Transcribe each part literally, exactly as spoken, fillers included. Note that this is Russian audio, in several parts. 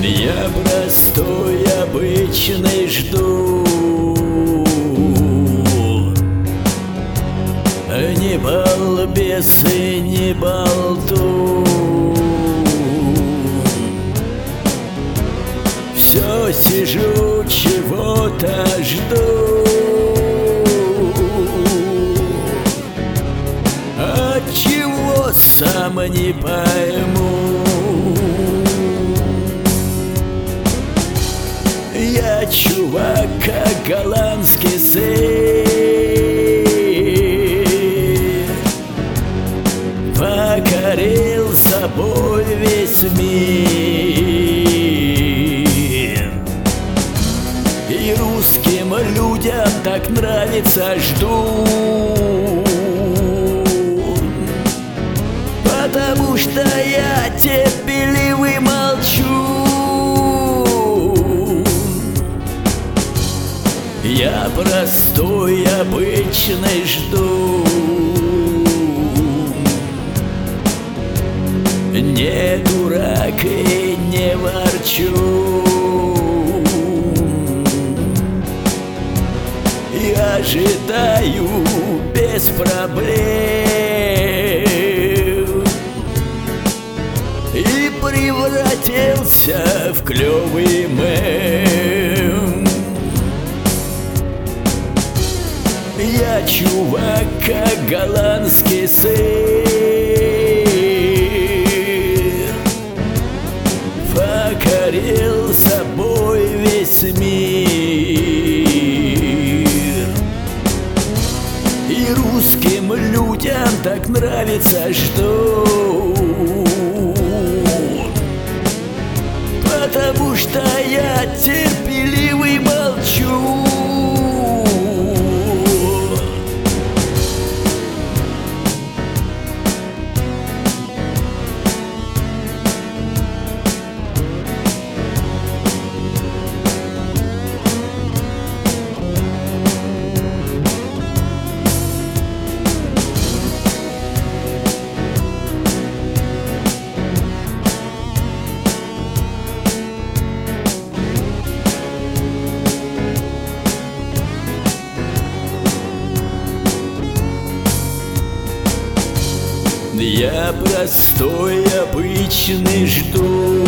Я простой, обычный жду, не балбес и не болтун. Все сижу, чего-то жду, от чего сам не пойму. Я чувак, как голландский сыр, покорил собой весь мир. И русским людям так нравится, жду, потому что я терпеливый молчу. Я простой, обычный жду, не дурак и не ворчу. И ожидаю без проблем, и превратился в клёвый мем. Я чувак, как голландский сыр, покорил собой весь мир. И русским людям так нравится, жду, потому что я терпеливый молчу. Я простой, обычный жду,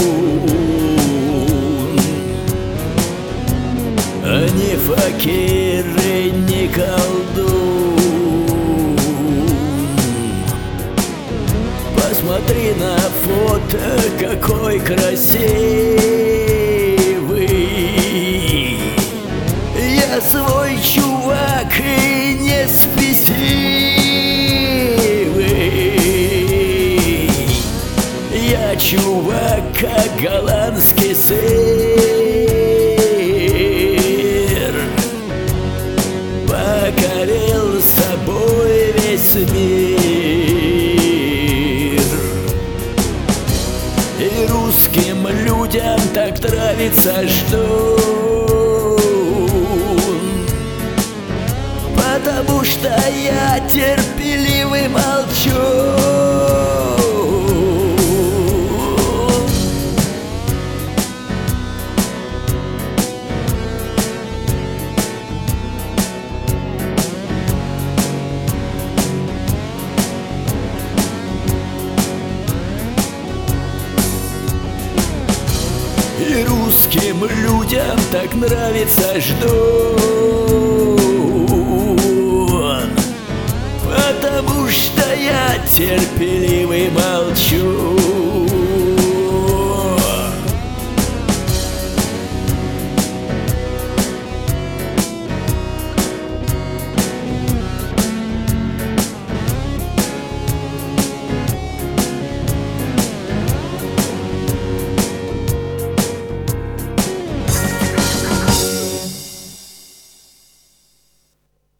а не факир и не колдун. Посмотри на фото, какой красивый. Я свой чувак и не спесивый. Я чувак, как голландский сыр, покорил собой весь мир. И русским людям так нравится, жду, потому что я терпеливый молчу. И русским людям так нравится, жду, потому что я терпеливый молчу.